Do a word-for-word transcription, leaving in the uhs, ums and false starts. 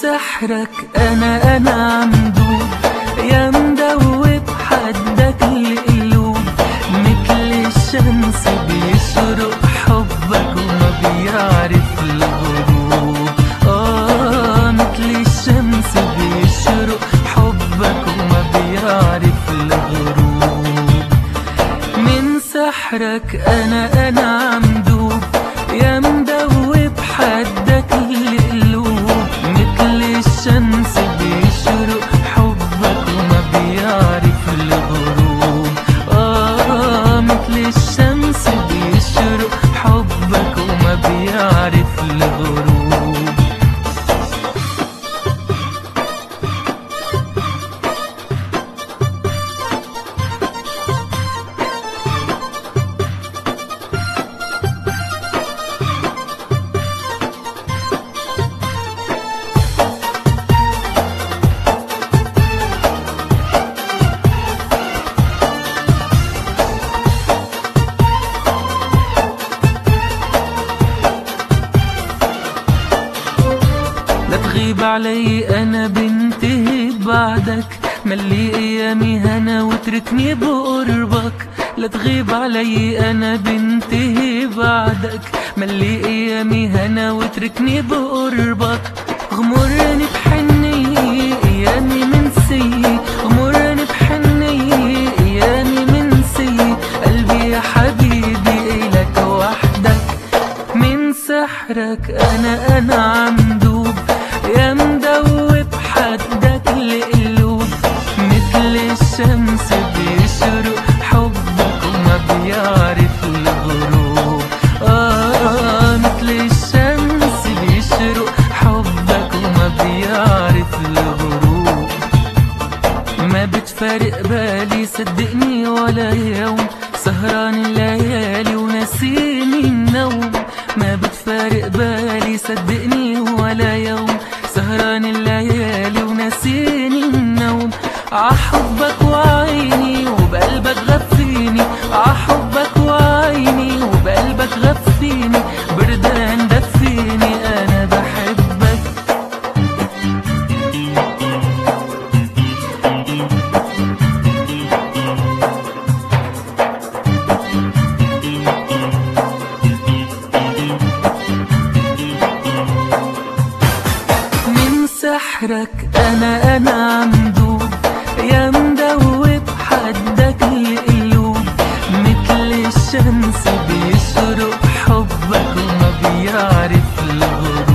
سحرك انا انا عمدوب، يا مدوب حدك القلوب، مثل الشمس بيشرق حبك وما بيعرف الغروب. اه مثل الشمس بيشرق حبك وما بيعرف الغروب. من سحرك انا انا عمدوب، يا مدوب حدك القلوب، مثل الشمس بيشرق حبك وما بيعرف الغروب. آه مثل الشمس بيشرق حبك وما بيعرف الغروب. لا تغيب علي انا بنتهي بعدك، ملي ايامي هنا واتركني بقربك. لا تغيب علي انا بنتهي بعدك، ملي ايامي هنا واتركني بقربك. غمرني بحنية ايامي منسية، غمرني بحنية ايامي منسية، قلبي يا حبيبي إلك وحدك. من سحرك انا انا عمدوب، يا مدوب حدك القلوب، مثل الشمس بيشرق حبك وما بيعرف الغروب. آه مثل الشمس بيشرق حبك وما بيعرف الغروب. ما بتفارق بالي صدقني ولا يوم، سهران الليالي ونسيني النوم. ما بتفارق بالي صدقني ولا يوم، سهران الليالي ونسيني النوم. عحبك وعيني وبقلبك غفيني، عحبك وعيني وبقلبك غفيني، بردان دفيني انا بحبك. من سحرك انا انا عمدوب، يا مدوب حدك القلوب، مثل الشمس بيشرق حبك وما بيعرف الغروب.